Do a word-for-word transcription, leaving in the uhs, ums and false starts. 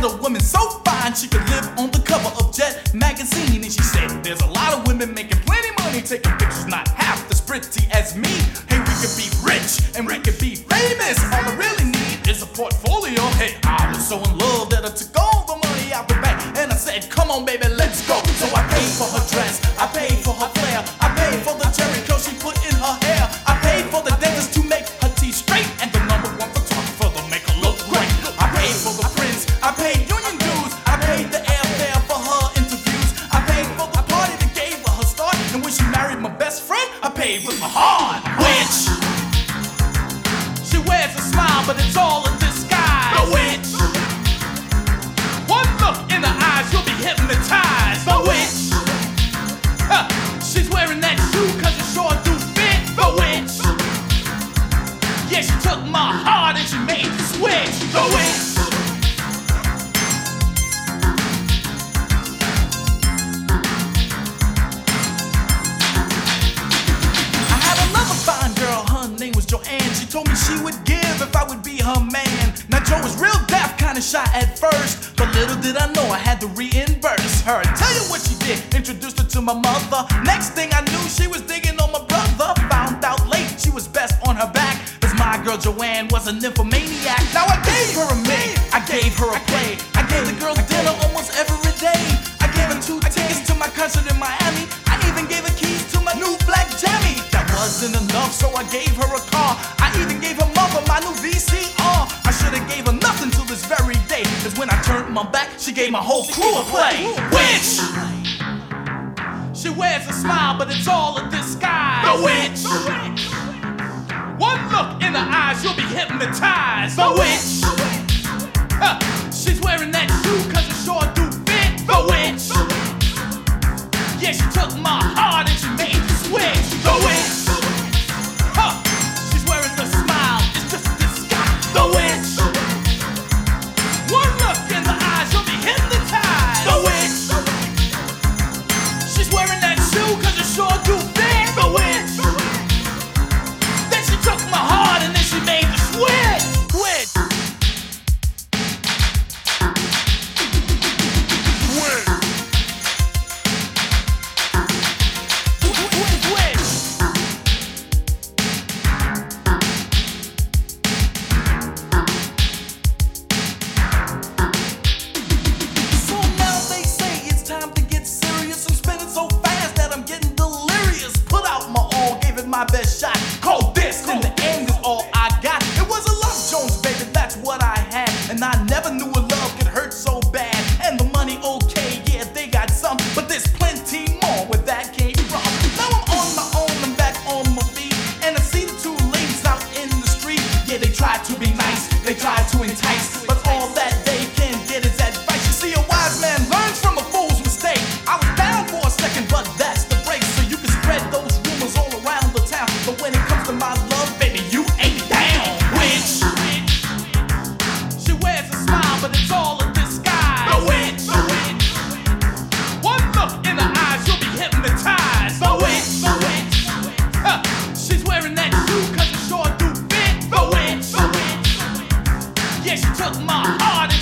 a woman so fine she could live on the cover of Jet magazine. And she said, there's a lot of women making plenty money taking pictures not half as pretty as me. Hey, we could be rich and we could be famous. All I really need is a portfolio. Hey, I was so in love that I took all the money out the bank and I said, come on baby, let's go. So I paid for her dress, I paid for her flair, I paid for the Jerry curl she put in her hair, I paid for the dentist to make her teeth straight, and the number one photographer to make her look great. I paid for the prince, I paid union dues, I paid the airfare for her interviews, I paid for the party that gave her her start, and when she married my best friend, I paid with my heart. Witch, she wears a smile, but it's all a disguise. The witch, one look in the eyes, you'll be hypnotized. The witch, huh, she's wearing that shoe cause it sure do fit. The witch, yeah, she took my heart and she made the switch. The witch, I had another fine girl, her name was Joanne. She told me she would give if I would be her man. Now Joe was real deaf, kinda shy at first, but little did I know I had to reimburse her. Tell you what she did, introduced her to my mother. Next thing I knew, she was digging on my brother. Found out late she was best on her back, cause my girl Joanne was an nymphomaniac. Now I gave her a maid, I gave her a play, I gave the girl dinner almost every day. I gave her two tickets to my concert in Miami. I even gave her keys to my new black Jammy. That wasn't enough, so I gave her a car. I even gave her mother my new V C R. I should've gave her nothing till this very day, cause when I turned my back, she gave my whole crew a play. Witch, she wears a smile, but it's all a disguise. The witch, one look in the eyes, you'll be hypnotized. The witch, huh, she's wearing that shoe cause it sure do fit. The witch, yeah, she took my heart and she made the switch. The witch, huh, she's wearing the smile, it's just a disguise. The witch, one look in the eyes, you'll be hypnotized. The witch, she's wearing that shoe cause it sure do fit. The witch, then she took my heart and then she made the switch. Switch. My best shot, call this, in the end is all I got. It was a love Jones, baby, that's what I had. And I never knew a love could hurt so bad. And the money, okay, yeah, they got some, but there's plenty more where that came from. Now I'm on my own, I'm back on my feet, and I see the two ladies out in the street. Yeah, they try to be nice, they try to entice, but all that they can get is advice. You see, a wise man learns from a fool's mistake. I was down for a second, but that's the break. So you can spread those rumors all around the town, but when it comes to my love, baby, you ain't down. Witch, she wears a smile, but it's all a disguise. The witch, one look in the eyes, you'll be hypnotized. The witch, huh, she's wearing that shoe cause it sure do fit. The witch, yeah, she took my heart